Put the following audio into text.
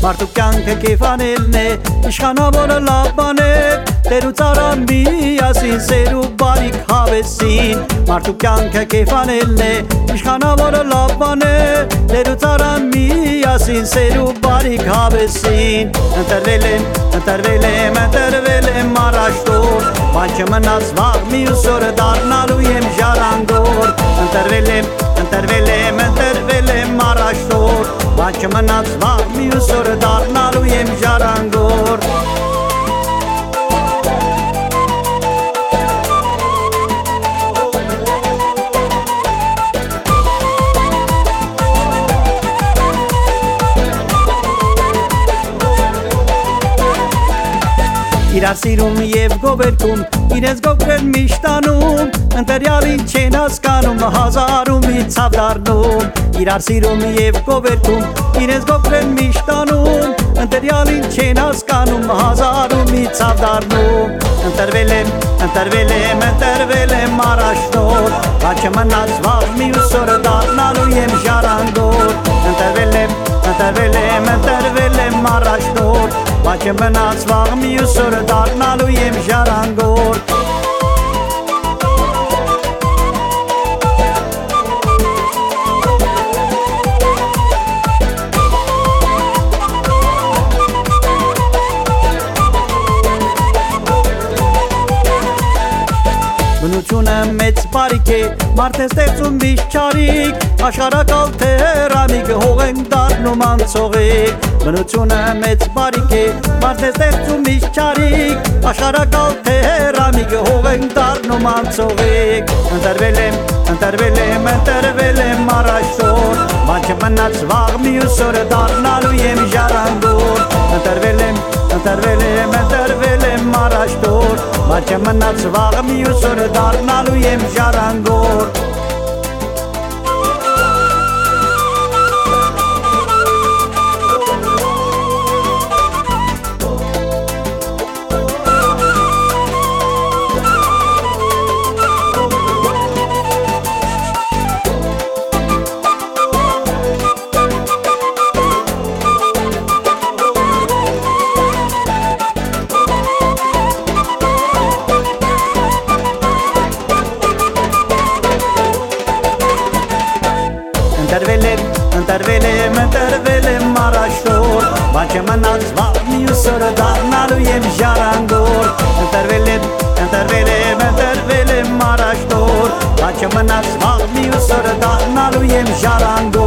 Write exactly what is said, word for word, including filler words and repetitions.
մարդու կյանքը կեվանելն է, իշխանավորը լավ բաներ, տերուց արան միասին, սեր ու բարիք հավեսին։ Մարդու կյանքը կեվանելն է, իշխանավորը լավ բաներ, տերուց արան միասին, սեր ու բարիք հավեսին։ Ընտրվել եմ, ընտրվել եմ, ընտրվել եմ առաջնոր, բայց չմնաց վաղ մյուս օրը դառնալու եմ ժառանգոր։ Ընտրվել եմ, ընտրվել եմ, ընտրվել եմ առաջնոր, բայց չմնաց վաղ մյուս օրը դառնալու եմ ժառանգոր։ Իրար սիրում և գովերքում, իրենց գովրեն միշտանում, ընտրյալին չեն հասկանում, հազարումի ցավ դառնում։ Իրար սիրում և գովերքում, իրենց գովրեն միշտանում, ընտրյալին չեն հասկանում, հազարումի ցավ դառնում։ Ընտրվել եմ, ընտրվել եմ, ընտրվել եմ առաջնոր, բայց չմնաց վաղ մյուս օրը դառնալու եմ ժառանգոր։ Ընտրվել եմ, ընտրվել եմ, ընտրվել եմ առաջնոր, բայց չմնաց վաղ մյուս օրը դառնալու եմ ժառանգոր։ Բնությունը մեծ բարիք է, մարդ է ստեղծում միշտ չարիք, աշխարհակալ թե հեռանիք, հող ենք դառնում անցողիկ։ Բնությունը մեծ բարիք է, մարդ է ստեղծում միշտ չարիք, աշխարհակալ թե հեռանիք, հող ենք դառնում անցողիկ։ Ընտրվել եմ, ընտրվել եմ, ընտրվել եմ առաջնոր, բայց չմնաց վաղ մյուս օրը դառնալու եմ ժառանգոր։ Ընտրվել եմ, ընտրվել եմ, ընտրվել եմ առաջնոր, բայց չմնաց վաղ մյուս օրը դառնալու եմ ժառանգոր։ Ընտրվել եմ, ընտրվել եմ, ընտրվել եմ առաջնոր, բայց չմնաց վաղ մյուս օրը դառնալու եմ ժառանգոր։ Ընտրվել եմ, ընտրվել եմ, ընտրվել եմ առաջնոր, բայց չմնաց վաղ մյուս օրը դառնալու եմ ժառանգոր։